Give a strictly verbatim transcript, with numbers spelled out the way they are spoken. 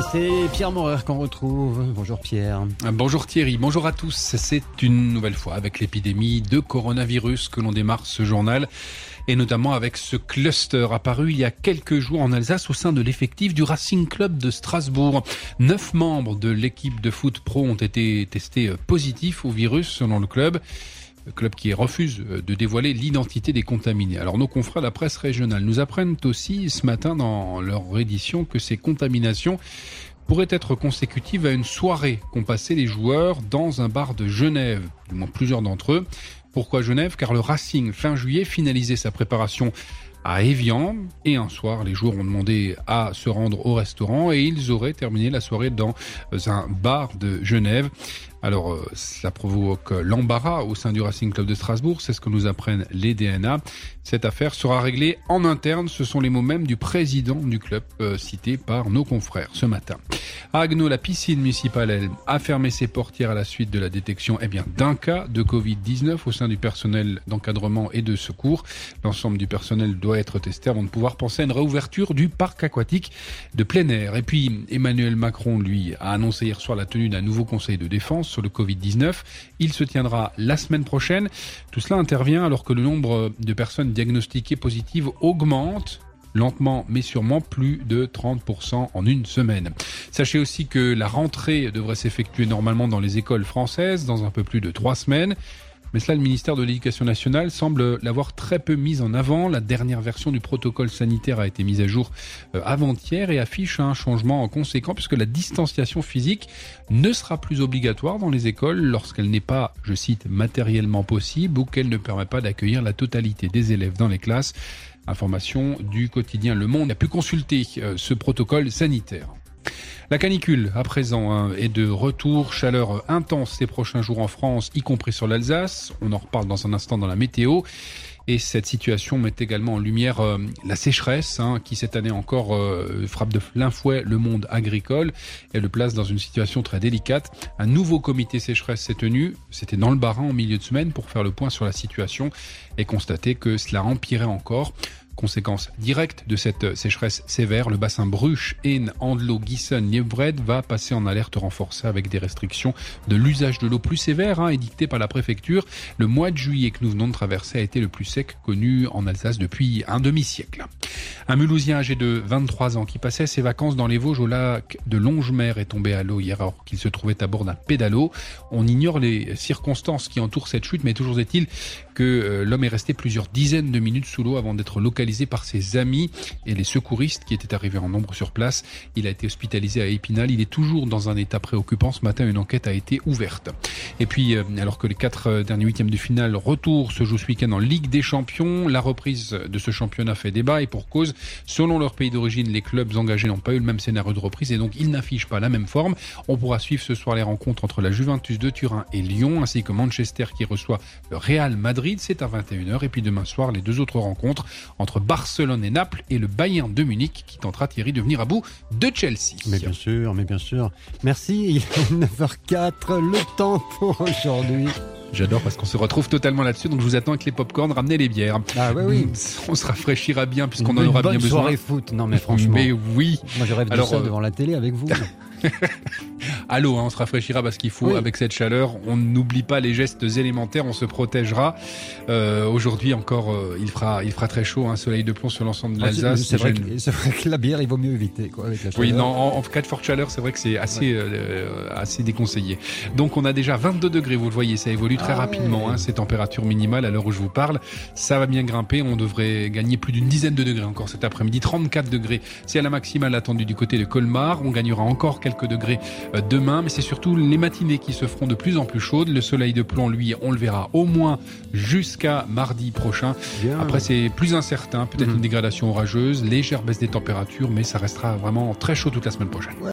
c'est Pierre Maurer qu'on retrouve. Bonjour Pierre. Bonjour Thierry, bonjour à tous. C'est une nouvelle fois avec l'épidémie de coronavirus que l'on démarre ce journal. Et notamment avec ce cluster apparu il y a quelques jours en Alsace au sein de l'effectif du Racing Club de Strasbourg. Neuf membres de l'équipe de foot pro ont été testés positifs au virus selon le club. Le club qui refuse de dévoiler l'identité des contaminés. Alors nos confrères de la presse régionale nous apprennent aussi ce matin dans leur édition que ces contaminations pourraient être consécutives à une soirée qu'ont passé les joueurs dans un bar de Genève, du moins plusieurs d'entre eux. Pourquoi Genève ? Car le Racing, fin juillet, finalisait sa préparation à Évian. Et un soir, les joueurs ont demandé à se rendre au restaurant et ils auraient terminé la soirée dans un bar de Genève. Alors, ça provoque l'embarras au sein du Racing Club de Strasbourg. C'est ce que nous apprennent les D N A. Cette affaire sera réglée en interne. Ce sont les mots mêmes du président du club, euh, cité par nos confrères ce matin. À Haguenau, la piscine municipale, elle, a fermé ses portières à la suite de la détection eh bien, d'un cas de covid dix-neuf au sein du personnel d'encadrement et de secours. L'ensemble du personnel doit être testé avant de pouvoir penser à une réouverture du parc aquatique de plein air. Et puis, Emmanuel Macron, lui, a annoncé hier soir la tenue d'un nouveau conseil de défense sur le covid dix-neuf. Il se tiendra la semaine prochaine. Tout cela intervient alors que le nombre de personnes diagnostiquées positives augmente lentement mais sûrement, plus de trente pour cent en une semaine. Sachez aussi que la rentrée devrait s'effectuer normalement dans les écoles françaises dans un peu plus de trois semaines. Mais cela, le ministère de l'Éducation nationale semble l'avoir très peu mis en avant. La dernière version du protocole sanitaire a été mise à jour euh, avant-hier et affiche un changement conséquent puisque la distanciation physique ne sera plus obligatoire dans les écoles lorsqu'elle n'est pas, je cite, matériellement possible ou qu'elle ne permet pas d'accueillir la totalité des élèves dans les classes. Information du quotidien Le Monde a pu consulter euh, ce protocole sanitaire. La canicule, à présent, hein, est de retour. Chaleur intense ces prochains jours en France, y compris sur l'Alsace. On en reparle dans un instant dans la météo. Et cette situation met également en lumière euh, la sécheresse, hein, qui cette année encore euh, frappe de plein fouet le monde agricole et le place dans une situation très délicate. Un nouveau comité sécheresse s'est tenu, c'était dans le Bas-Rhin en milieu de semaine, pour faire le point sur la situation et constater que cela empirait encore. Conséquence directe de cette sécheresse sévère, le bassin Bruche, Aisne, Andelot, Giessen, Lièvred va passer en alerte renforcée avec des restrictions de l'usage de l'eau plus sévères, hein, édictées par la préfecture. Le mois de juillet que nous venons de traverser a été le plus sec connu en Alsace depuis un demi-siècle. Un Mulhousien âgé de vingt-trois ans qui passait ses vacances dans les Vosges au lac de Longemer est tombé à l'eau hier alors qu'il se trouvait à bord d'un pédalo. On ignore les circonstances qui entourent cette chute, mais toujours est-il que euh, l'homme est resté plusieurs dizaines de minutes sous l'eau avant d'être localisé par ses amis et les secouristes qui étaient arrivés en nombre sur place. Il a été hospitalisé à Épinal. Il est toujours dans un état préoccupant. Ce matin, une enquête a été ouverte. Et puis, euh, alors que les quatre euh, derniers huitièmes de finale retour se jouent ce week-end en Ligue des Champions, la reprise de ce championnat fait débat et pour cause. Selon leur pays d'origine, les clubs engagés n'ont pas eu le même scénario de reprise et donc ils n'affichent pas la même forme. On pourra suivre ce soir les rencontres entre la Juventus de Turin et Lyon, ainsi que Manchester qui reçoit le Real Madrid. C'est à vingt et une heures. Et puis demain soir, les deux autres rencontres entre Barcelone et Naples et le Bayern de Munich qui tentera, Thierry, de venir à bout de Chelsea. Mais bien sûr, mais bien sûr. Merci, il est neuf heures quatre, le temps pour aujourd'hui. J'adore parce qu'on se retrouve totalement là-dessus, donc je vous attends avec les pop-corns, ramenez les bières. Ah oui, oui. On se rafraîchira bien puisqu'on Une en aura bien besoin. Une bonne soirée foot, non mais franchement. Mais oui. Moi je rêve de Alors, ça euh... devant la télé avec vous. Allô, hein, on se rafraîchira parce qu'il faut, oui. Avec cette chaleur, on n'oublie pas les gestes élémentaires, on se protégera. Euh, aujourd'hui encore, euh, il fera, il fera très chaud, un hein, soleil de plomb sur l'ensemble de l'Alsace. C'est, c'est, vrai que, c'est vrai que la bière, il vaut mieux éviter, quoi, avec la chaleur. Oui, non, en, en cas de forte chaleur, c'est vrai que c'est assez, ouais. euh, assez déconseillé. Donc on a déjà vingt-deux degrés, vous le voyez, ça évolue très ah, rapidement, ouais. hein, ces températures minimales à l'heure où je vous parle. Ça va bien grimper, on devrait gagner plus d'une dizaine de degrés encore cet après-midi, trente-quatre degrés. C'est à la maximale attendue du côté de Colmar, on gagnera encore quelques degrés demain, mais c'est surtout les matinées qui se feront de plus en plus chaudes. Le soleil de plomb, lui, on le verra au moins jusqu'à mardi prochain. Bien. Après, c'est plus incertain, peut-être mmh. une dégradation orageuse, légère baisse des températures, mais ça restera vraiment très chaud toute la semaine prochaine. Ouais.